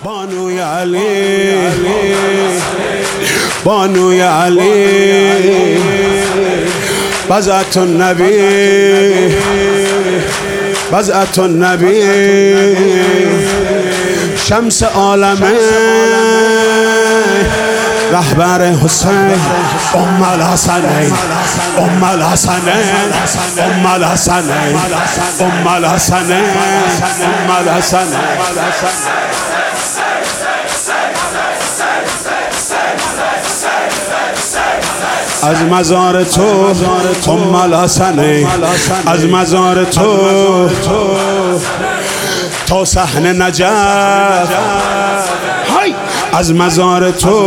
بانوی علی بانوی علی بضعة النبی بضعة النبی شمس عالمه رهبر حسین ام الحسنین ام الحسنین ام الحسنین ام الحسنین ام الحسنین از مزار تو ام الحسنین از مزار تو تا صحن نجف از مزار تو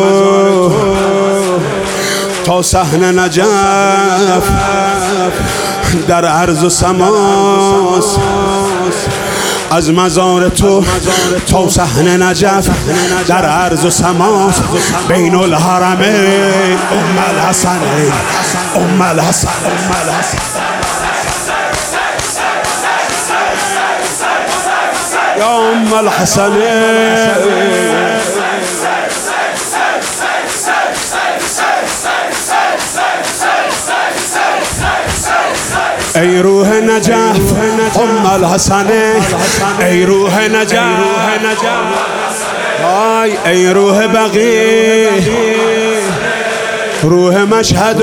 تا صحن نجف در عرض و سماست از مزار تو تا صحن نجف در عرض و سماست بین الحرمین ام الحسنین ام الحسن ام الحسن یا ام الحسنین ای روح نجف ام الحسنین ای روح نجف ای روح بقی روح مشهد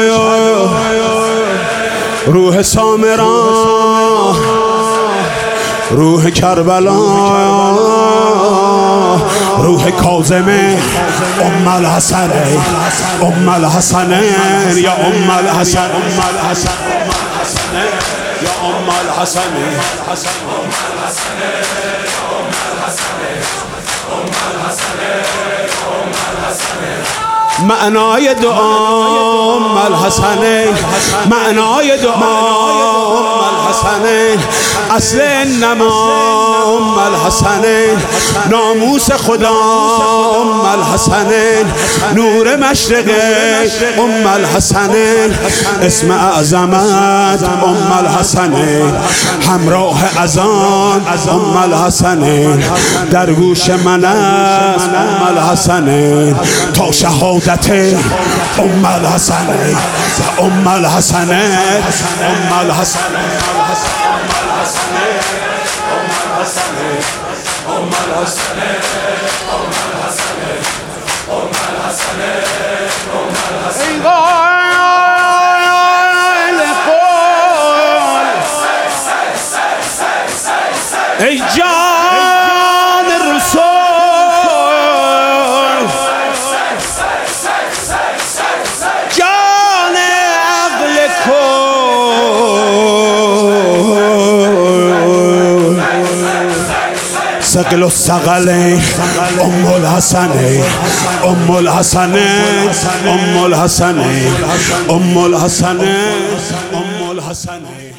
روح سامرا روح کربلا روح کاظمه ام الحسنین ام الحسنین یا ام الحسن ام الحسن یا ام الحسنین معنای دعا ام الحسنین معنای دعا ام الحسنین اصل نما ام الحسنین ناموس خدا ام الحسنین نور مشرق ام الحسنین اسم اعظمت ام الحسنین همراه اذان ام الحسنین در گوش من است ام الحسنین تا شهادت ام الحسنین ام الحسنین ام الحسنین ای جان رسول جان عقل کل ثقل الثقلین ام الحسنین ام الحسنین ام الحسنین ام الحسنین ام الحسنین